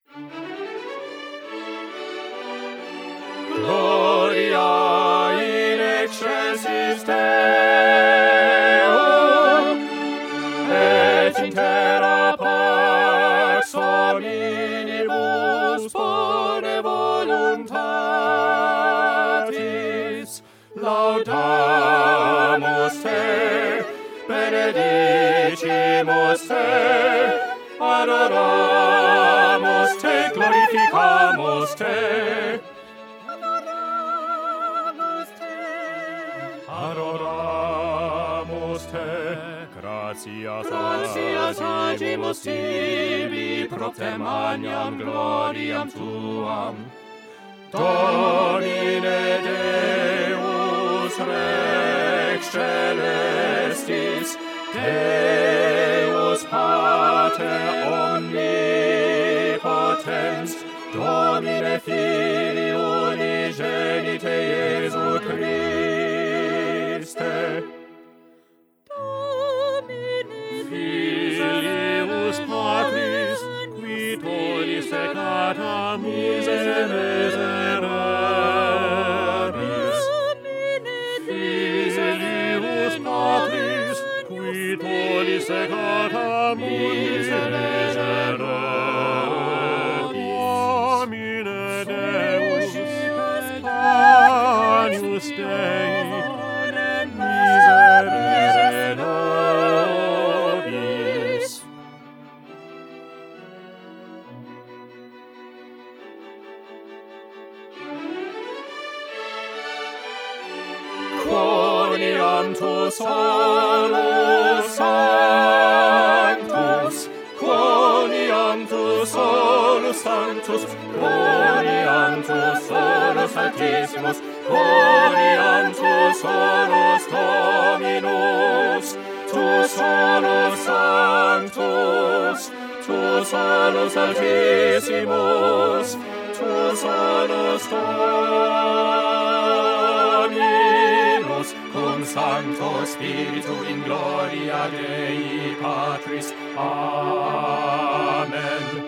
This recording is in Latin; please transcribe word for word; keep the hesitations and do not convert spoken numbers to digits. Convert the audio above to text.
Gloria in excelsis Deo, et in terra pax hominibus bone voluntatis. Laudamus te, benedicimus te, adoramus te, glorificamus te. Adoramus te, gratias agimus tibi, propter magnam gloriam tuam. Domine Deus Rex celestis, Deus Pater omnipotens, Domine Filii unigenite Iesu Christe, Domine Filius Patris, qui tollis peccata misereris, Filius Patris, qui tollis peccata misereris, Domine Deus, Agnus Dei, miserere nobis. Quoniam tu solus sanctus, quoniam tu solus sanctus, quoniam tu solus altissimus, quoniam tu solus Dominus, tu solus sanctus, tu solus altissimus, tu solus Dominus, cum Sancto Spiritu in gloria Dei Patris. Amen.